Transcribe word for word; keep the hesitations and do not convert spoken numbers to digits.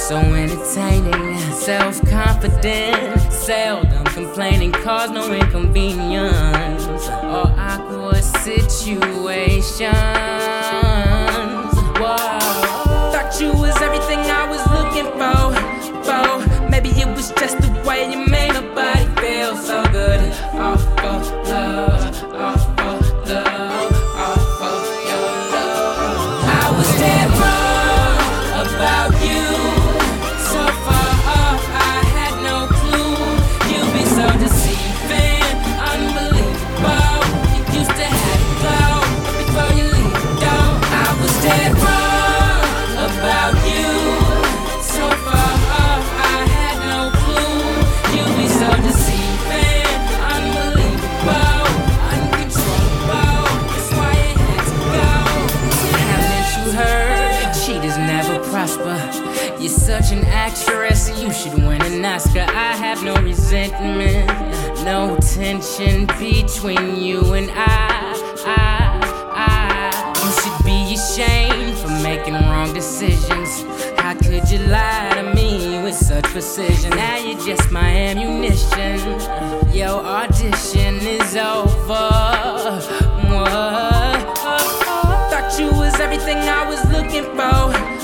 so entertaining, self-confident, seldom complaining, cause no inconvenience or awkward situations. Whoa. Thought you was everything I was looking for, for. Maybe it was just the way you made my body feel so good. All for love, all for love, all for your love. I was dead wrong about you. So far off, I had no clue. You be so deceiving, unbelievable. You used to have it glow before you leave it though. I was dead wrong about you. So far off, I had no clue. You be so deceiving, unbelievable, uncontrollable. That's why it had to go. Haven't you heard? Cheaters never prosper. You're such an actress, you should win an Oscar. I have no resentment, no tension between you and I. I, I. You should be ashamed for making wrong decisions. How could you lie to me with such precision? Now you're just my ammunition. Your audition is over. What? Thought you was everything I was looking for.